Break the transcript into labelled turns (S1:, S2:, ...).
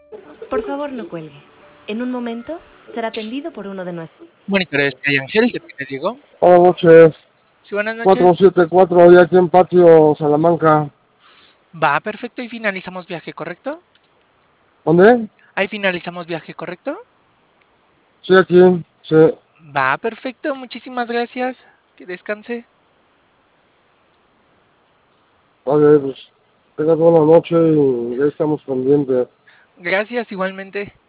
S1: Por favor, no cuelgue. En un momento será atendido por uno de nuestros.
S2: Monitores que hay Ángel, ¿te tiene Diego?
S3: Buenas noches.
S2: Sí, buenas noches.
S3: 474, ya aquí en Patio Salamanca.
S2: Va, perfecto, y finalizamos viaje, ¿correcto?
S3: ¿Dónde?
S2: Ahí finalizamos viaje, ¿correcto?
S3: Sí, aquí. Sí.
S2: Va, perfecto, muchísimas gracias. Que descanse.
S3: Vale, pues tengas buena noche y ya estamos pendientes.
S2: Gracias igualmente.